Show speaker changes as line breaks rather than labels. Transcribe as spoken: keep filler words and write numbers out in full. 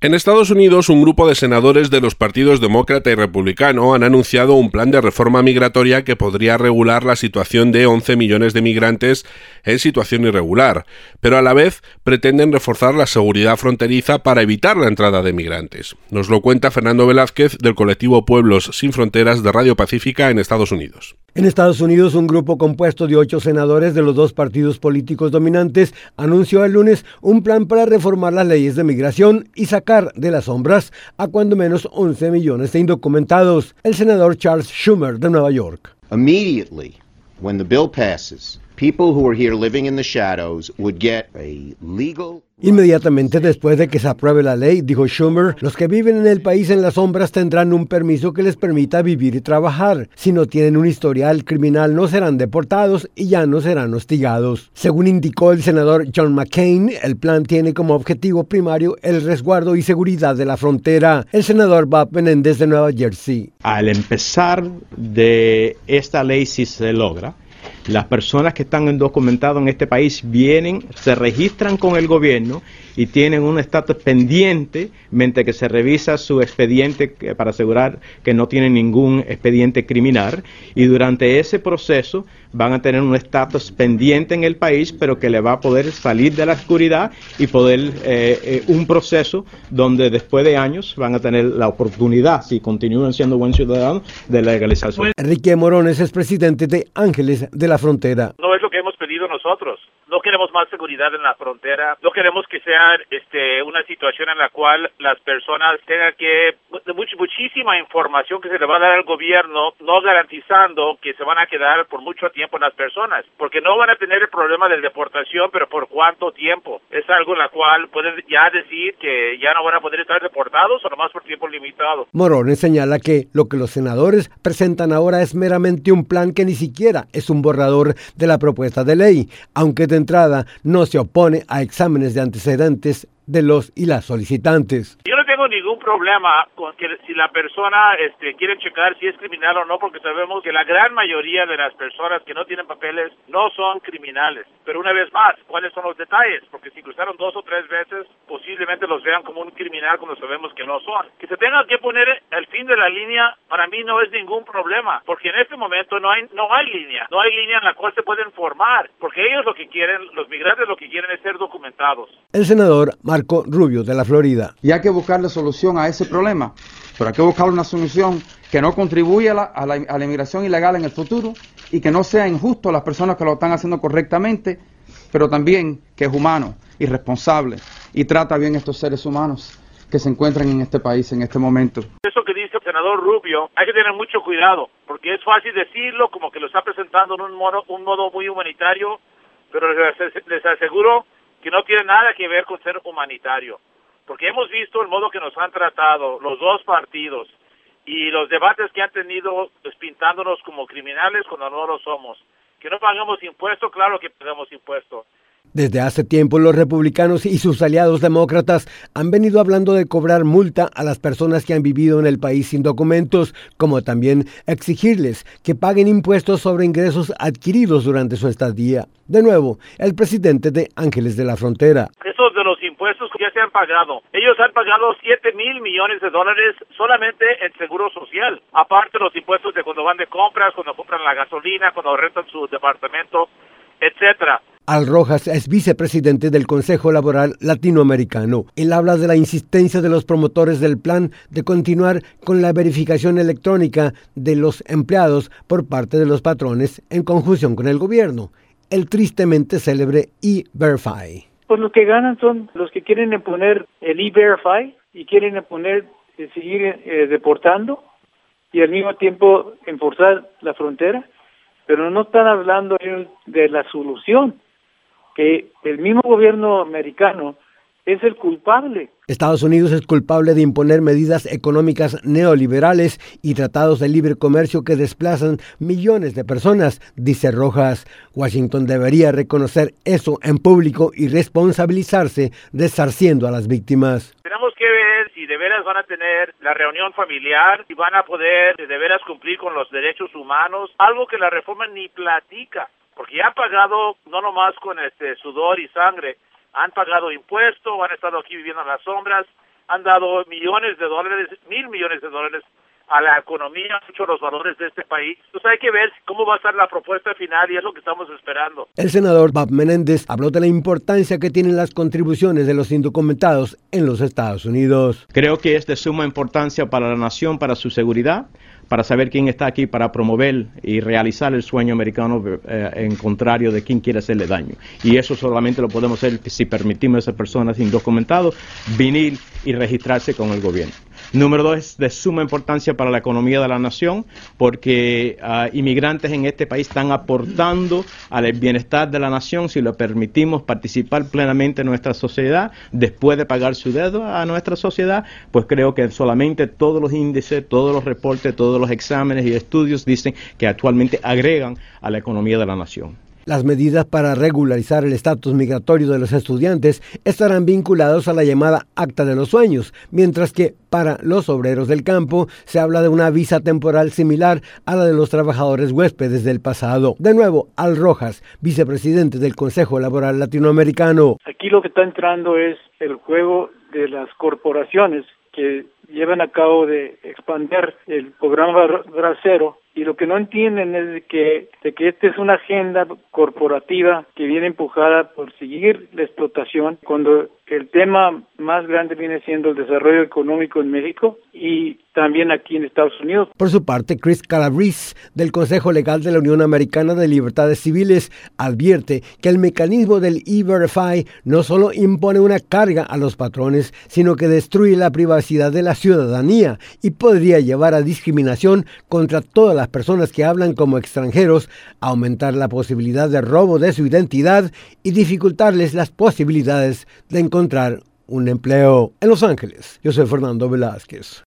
En Estados Unidos, un grupo de senadores de los partidos demócrata y republicano han anunciado un plan de reforma migratoria que podría regular la situación de once millones de migrantes en situación irregular, pero a la vez pretenden reforzar la seguridad fronteriza para evitar la entrada de migrantes. Nos lo cuenta Fernando Velázquez del colectivo Pueblos Sin Fronteras de Radio Pacífica en Estados Unidos.
En Estados Unidos, un grupo compuesto de ocho senadores de los dos partidos políticos dominantes anunció el lunes un plan para reformar las leyes de migración y sacar de las sombras a cuando menos once millones de indocumentados. El senador Charles Schumer de Nueva York.
Immediately, when the bill passes, people who are here living in the shadows would get a legal...
Inmediatamente después de que se apruebe la ley, dijo Schumer, los que viven en el país en las sombras tendrán un permiso que les permita vivir y trabajar. Si no tienen un historial criminal, no serán deportados y ya no serán hostigados. Según indicó el senador John McCain, el plan tiene como objetivo primario el resguardo y seguridad de la frontera. El senador Bob Menéndez de Nueva Jersey.
Al empezar de esta ley, si se logra, las personas que están indocumentadas en este país vienen, se registran con el gobierno y tienen un estatus pendiente mientras que se revisa su expediente para asegurar que no tienen ningún expediente criminal, y durante ese proceso van a tener un estatus pendiente en el país, pero que le va a poder salir de la oscuridad y poder eh, eh, un proceso donde después de años van a tener la oportunidad, si continúan siendo buen ciudadanos, de legalización.
Enrique Morones es presidente de Ángeles de la Frontera.
No es lo que hemos pedido nosotros. No queremos más seguridad en la frontera, no queremos que sea este, una situación en la cual las personas tengan que, much, muchísima información que se le va a dar al gobierno, no garantizando que se van a quedar por mucho tiempo en las personas, porque no van a tener el problema de deportación, pero ¿por cuánto tiempo? Es algo en la cual pueden ya decir que ya no van a poder estar deportados o nomás por tiempo limitado.
Morones señala que lo que los senadores presentan ahora es meramente un plan que ni siquiera es un borrador de la propuesta de ley, aunque de entrada no se opone a exámenes de antecedentes de los y las solicitantes.
Yo no tengo ningún problema con que si la persona este, quiere checar si es criminal o no, porque sabemos que la gran mayoría de las personas que no tienen papeles no son criminales. Pero una vez más, ¿cuáles son los detalles? Porque si cruzaron dos o tres veces, posiblemente los vean como un criminal cuando sabemos que no son. Que se tengan que poner al fin de la línea, para mí no es ningún problema, porque en este momento no hay no hay línea, no hay línea en la cual se pueden formar, porque ellos lo que quieren, los migrantes lo que quieren es ser documentados.
El senador Marco Rubio de la Florida.
Y hay que buscarle solución a ese problema, pero hay que buscar una solución que no contribuya a la, a la, a la inmigración ilegal en el futuro y que no sea injusto a las personas que lo están haciendo correctamente, pero también que es humano y responsable y trata bien a estos seres humanos que se encuentran en este país en este momento.
Eso que dice el senador Rubio, hay que tener mucho cuidado, porque es fácil decirlo como que lo está presentando en un modo, un modo muy humanitario, pero les, les aseguro que no tiene nada que ver con ser humanitario, porque hemos visto el modo que nos han tratado los dos partidos y los debates que han tenido pues, pintándonos como criminales cuando no lo somos. Que no pagamos impuestos, claro que pagamos impuestos.
Desde hace tiempo los republicanos y sus aliados demócratas han venido hablando de cobrar multa a las personas que han vivido en el país sin documentos, como también exigirles que paguen impuestos sobre ingresos adquiridos durante su estadía. De nuevo, el presidente de Ángeles de la Frontera.
Esos de los impuestos que ya se han pagado. Ellos han pagado siete mil millones de dólares solamente en seguro social. Aparte los impuestos de cuando van de compras, cuando compran la gasolina, cuando rentan su departamento, etcétera.
Al Rojas es vicepresidente del Consejo Laboral Latinoamericano. Él habla de la insistencia de los promotores del plan de continuar con la verificación electrónica de los empleados por parte de los patrones en conjunción con el gobierno, el tristemente célebre E-Verify.
Pues los que ganan son los que quieren imponer el E-Verify y quieren imponer eh, seguir eh, deportando y al mismo tiempo enforzar la frontera, pero no están hablando de la solución, que el mismo gobierno americano es el culpable.
Estados Unidos es culpable de imponer medidas económicas neoliberales y tratados de libre comercio que desplazan millones de personas, dice Rojas. Washington debería reconocer eso en público y responsabilizarse resarciendo a las víctimas.
Tenemos que ver si de veras van a tener la reunión familiar, si van a poder de veras cumplir con los derechos humanos, algo que la reforma ni platica, porque ya han pagado no nomás con este sudor y sangre, han pagado impuestos, han estado aquí viviendo en las sombras han dado millones de dólares, mil millones de dólares a la economía, mucho los valores de este país. Entonces hay que ver cómo va a estar la propuesta final y es lo que estamos esperando.
El senador Bob Menéndez habló de la importancia que tienen las contribuciones de los indocumentados en los Estados Unidos.
Creo que es de suma importancia para la nación, para su seguridad, para saber quién está aquí para promover y realizar el sueño americano eh, en contrario de quién quiere hacerle daño. Y eso solamente lo podemos hacer si permitimos a esas personas indocumentadas venir y registrarse con el gobierno. Número dos, es de suma importancia para la economía de la nación porque uh, inmigrantes en este país están aportando al bienestar de la nación si lo permitimos participar plenamente en nuestra sociedad después de pagar su deuda a nuestra sociedad. Pues creo que solamente todos los índices, todos los reportes, todos los exámenes y estudios dicen que actualmente agregan a la economía de la nación.
Las medidas para regularizar el estatus migratorio de los estudiantes estarán vinculados a la llamada Acta de los Sueños, mientras que para los obreros del campo se habla de una visa temporal similar a la de los trabajadores huéspedes del pasado. De nuevo, Al Rojas, vicepresidente del Consejo Laboral Latinoamericano.
Aquí lo que está entrando es el juego de las corporaciones que llevan a cabo de expandir el programa Bracero, y lo que no entienden es de que, de que esta es una agenda corporativa que viene empujada por seguir la explotación, cuando el tema más grande viene siendo el desarrollo económico en México y también aquí en Estados Unidos.
Por su parte, Chris Calabrese, del Consejo Legal de la Unión Americana de Libertades Civiles, advierte que el mecanismo del E-Verify no solo impone una carga a los patrones, sino que destruye la privacidad de la ciudadanía y podría llevar a discriminación contra todas las personas que hablan como extranjeros, aumentar la posibilidad de robo de su identidad y dificultarles las posibilidades de encontrar un empleo. En Los Ángeles, yo soy Fernando Velázquez.